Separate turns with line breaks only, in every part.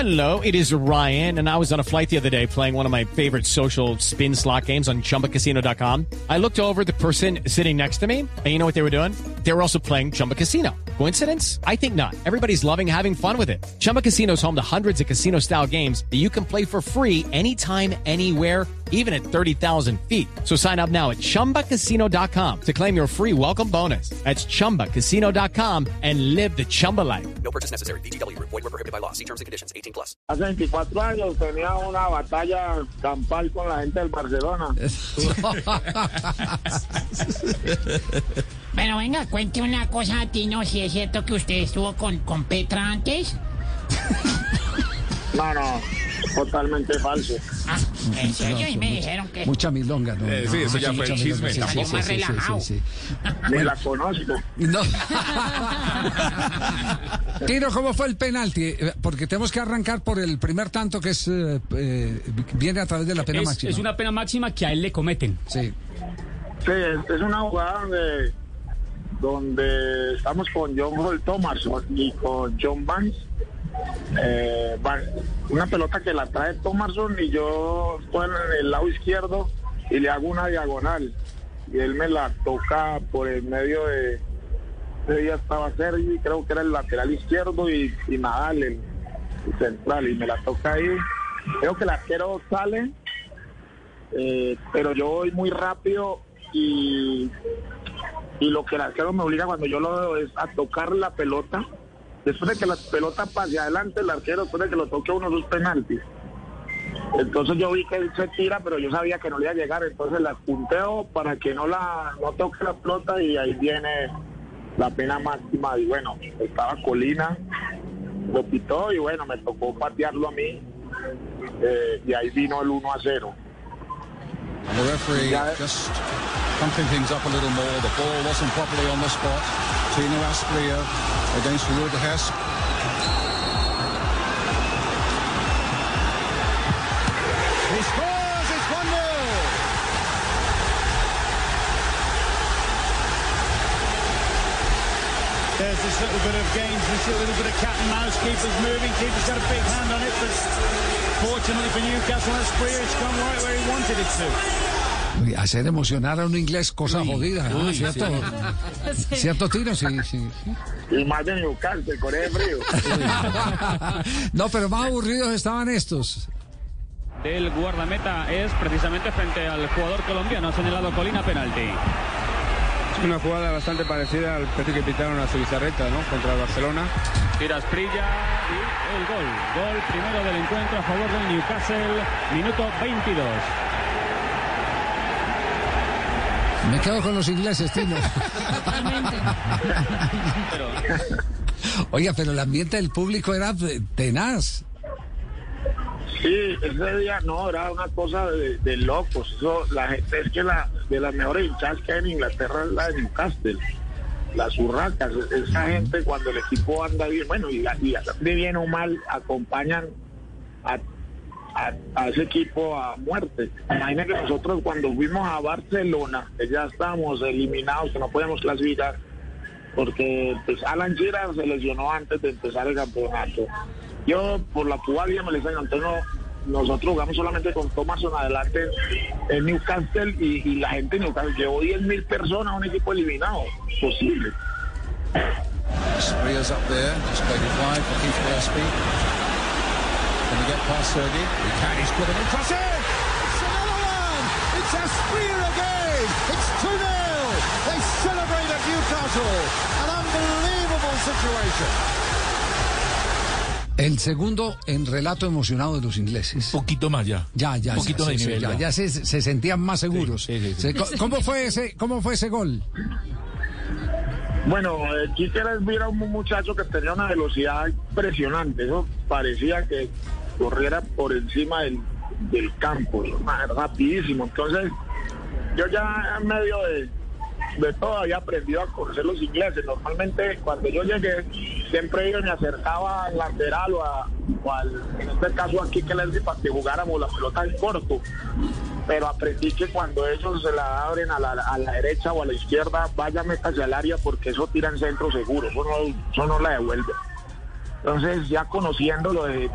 Hello, it is Ryan, and I was on a flight the other day playing one of my favorite social spin slot games on ChumbaCasino.com. I looked over at the person sitting next to me, and you know what they were doing? They were also playing Chumba Casino. Coincidence? I think not. Everybody's loving having fun with it. Chumba Casino is home to hundreds of casino-style games that you can play for free anytime, anywhere, even at 30,000 feet. So sign up now at ChumbaCasino.com to claim your free welcome bonus. That's ChumbaCasino.com and live the Chumba life.
No purchase necessary. VGW. Void were prohibited by law. See terms and conditions. 18+.
Hace 24 años tenía una batalla campal con la gente del Barcelona.
Pero venga, cuente una cosa, Tino, si es cierto que usted estuvo con Petra antes.
No, totalmente falso.
Ah, en serio, y me dijeron que...
Mucha milonga, ¿no?
Sí, eso ya fue el chisme.
Tampoco más relajado.
Ni la conozco.
No. Tino, ¿cómo fue el penalti? Porque tenemos que arrancar por el primer tanto que es viene a través de la pena máxima.
Es una pena máxima que a él le cometen.
Sí.
Sí, es una jugada donde estamos con John Holt Thomason y con John Vance. Una pelota que la trae Thomason y yo estoy en el lado izquierdo y le hago una diagonal y él me la toca por el medio de ella estaba Sergi, creo que era el lateral izquierdo y Nadal el central y me la toca ahí. Creo que el arquero sale, pero yo voy muy rápido y lo que el arquero me obliga cuando yo lo veo es a tocar la pelota. Después de que la pelota pase adelante, el arquero, después de que lo toque uno de sus penaltis. Entonces yo vi que él se tira, pero yo sabía que no le iba a llegar, entonces la punteo para que no toque la pelota y ahí viene la pena máxima. Y bueno, estaba Colina, lo pitó y bueno, me tocó patearlo a mí y ahí vino el 1-0.
And the referee just pumping things up a little more. The ball wasn't properly on the spot. Tino Asprilla against Ruud Hess. He scores! It's 1-0!
There's this little bit of games, this little bit of cat and mouse. Keeper's moving, keeper's got a big hand on it, but fortunately for Newcastle, Asprilla, it's gone right where he wanted it to.
Hacer emocionar a un inglés, cosa jodida, ¿no? ¿Cierto? Sí. ¿Cierto, Tino? Sí.
Y más de Newcastle, con ese frío.
No, pero más aburridos estaban estos.
Del guardameta es precisamente frente al jugador colombiano, ha señalado Colina, penalti.
Es una jugada bastante parecida al precio que pitaron a Zubizarreta, ¿no? Contra el Barcelona.
Tira Asprilla y el gol. Gol primero del encuentro a favor del Newcastle, minuto 22.
Me quedo con los ingleses, Tino. Oiga, pero el ambiente del público era tenaz.
Sí, ese día no, era una cosa de locos. Eso, la gente es que de las mejores hinchadas que hay en Inglaterra es la de Newcastle. Las urracas, esa gente cuando el equipo anda bien, bueno, y de bien o mal acompañan a ese equipo a muerte. Imagínense que nosotros cuando fuimos a Barcelona, que ya estábamos eliminados, que no podíamos clasificar, porque pues Alan Shearer se lesionó antes de empezar el campeonato. Yo por la pubalgia me lesioné, entonces nosotros jugamos solamente con Thomason adelante en Newcastle y la gente en Newcastle llevó 10,000 personas a un equipo eliminado. Posible.
Asprilla's up there, just played it wide for Keith Gillespie. Can he get past Sergi? He can, he's put it in. Cross it! It's another one! It's Asprilla again! It's 2-0! They celebrate at Newcastle! An unbelievable situation!
El segundo en relato emocionado de los ingleses.
Poquito más ya.
Ya.
Un poquito de nivel.
Ya se sentían más seguros.
Sí.
¿Cómo fue ese gol?
Bueno, Quique era un muchacho que tenía una velocidad impresionante. Eso parecía que corriera por encima del campo, rapidísimo. Entonces, yo ya en medio de todo había aprendido a conocer los ingleses. Normalmente, cuando yo llegué, siempre yo me acercaba al lateral o en este caso aquí que les di para que jugáramos la pelota en corto. Pero aprendí que cuando ellos se la abren a la derecha o a la izquierda, vaya, métase al área porque eso tira en centro seguro, eso no la devuelve. Entonces, ya conociéndolo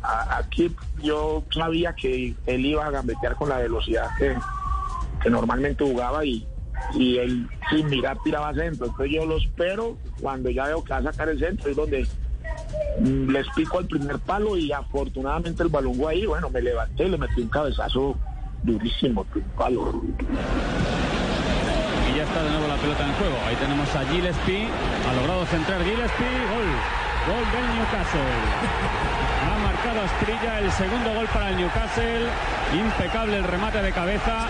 aquí yo sabía que él iba a gambetear con la velocidad que normalmente jugaba y él sin mirar tiraba centro. Entonces yo lo espero, cuando ya veo que va a sacar el centro es donde les pico al primer palo y afortunadamente el balón fue ahí. Bueno, me levanté y le metí un cabezazo durísimo, un palo.
Y ya está de nuevo la pelota en juego. Ahí tenemos a Gillespie. Ha logrado centrar Gillespie. Gol del Newcastle. Ha marcado Asprilla el segundo gol para el Newcastle. Impecable el remate de cabeza.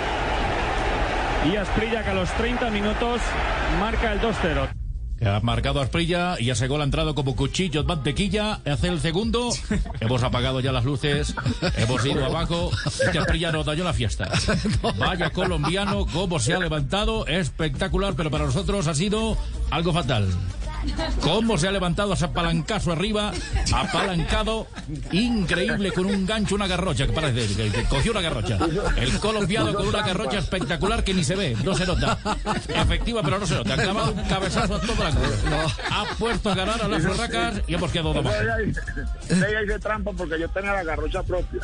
Y Asprilla, que a los 30 minutos marca el 2-0.
Que ha marcado Asprilla y ese gol ha entrado como cuchillo de mantequilla. Hace el segundo. Hemos apagado ya las luces. Hemos ido abajo. Este Asprilla nos dañó la fiesta. Vaya colombiano, cómo se ha levantado. Espectacular, pero para nosotros ha sido algo fatal. Cómo se ha levantado ese palancazo arriba, apalancado, increíble, con un gancho, una garrocha, que parece que cogió una garrocha. El colombiano con una garrocha espectacular que ni se ve, no se nota. Efectiva, pero no se nota. Ha clavado un cabezazo a todo el ángulo. Ha puesto a ganar a las Urracas y hemos quedado abajo.
Ella hice trampa porque yo tenía la garrocha propia.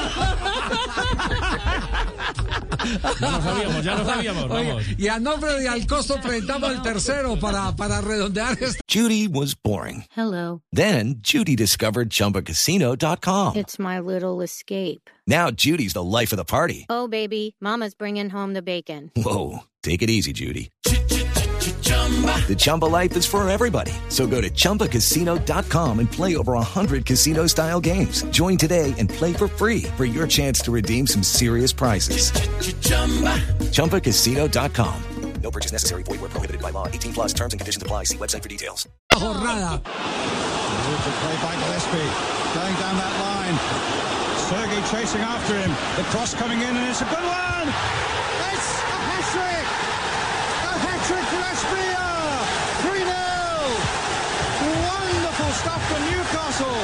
Ya lo sabíamos, vamos.
Oye, y a nombre de Alcosto presentamos el tercero para redondear esto.
Judy was boring.
Hello.
Then Judy discovered ChumbaCasino.com.
It's my little escape.
Now Judy's the life of the party.
Oh, baby, mama's bringing home the bacon.
Whoa, take it easy, Judy. The Chumba life is for everybody. So go to ChumbaCasino.com and play over 100 casino-style games. Join today and play for free for your chance to redeem some serious prizes. ChumbaCasino.com.
No purchase necessary. Void where prohibited by law. 18 plus terms and conditions apply. See website for details.
Jornada.
Play by Gillespie. Going down that line. Sergei chasing after him. The cross coming in and it's a good one. It's a hat-trick. A hat-trick for Asprilla. 3-0. Wonderful stuff from Newcastle.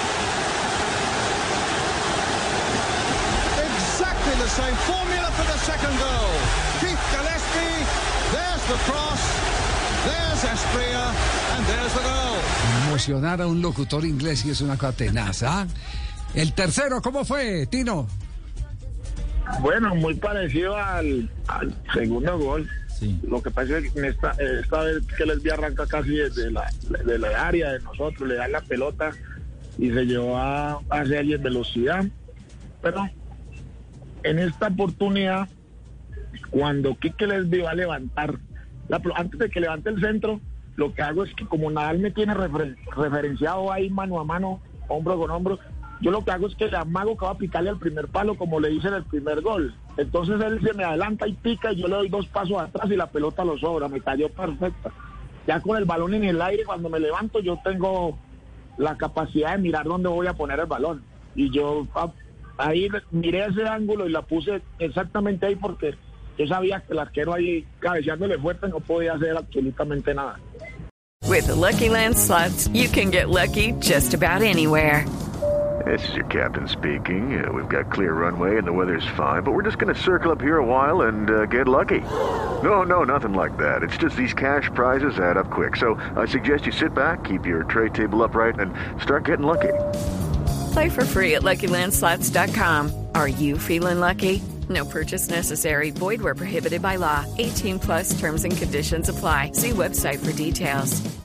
Exactly the same formula for the second goal. Keith Gillespie, there's the cross, there's Asprilla, and there's the goal.
Emocionar a un locutor inglés y es una cosa tenaz, ¿ah? El tercero, ¿cómo fue, Tino?
Bueno, muy parecido al segundo gol. Sí. Lo que pasa es que esta vez que Lesbia arranca casi desde la área de nosotros, le da la pelota y se llevó a Argelia en velocidad. Pero en esta oportunidad, cuando Quique Lesbia va a levantar, antes de que levante el centro, lo que hago es que como Nadal me tiene referenciado ahí mano a mano, hombro con hombro, yo lo que hago es que le amago que va a picarle al primer palo como le hice en el primer gol. Entonces él se me adelanta y pica y yo le doy 2 pasos atrás y la pelota lo sobra, me cayó perfecta. Ya con el balón en el aire, cuando me levanto, yo tengo la capacidad de mirar dónde voy a poner el balón. Y yo ahí miré ese ángulo y la puse exactamente ahí porque yo sabía que el arquero ahí cabeceándole fuerte no podía hacer absolutamente nada.
With the Lucky Land Slots, you can get lucky just about anywhere.
This is your captain speaking. We've got clear runway and the weather's fine, but we're just going to circle up here a while and get lucky. No, nothing like that. It's just these cash prizes add up quick. So I suggest you sit back, keep your tray table upright, and start getting lucky.
Play for free at LuckyLandSlots.com. Are you feeling lucky? No purchase necessary. Void where prohibited by law. 18 plus terms and conditions apply. See website for details.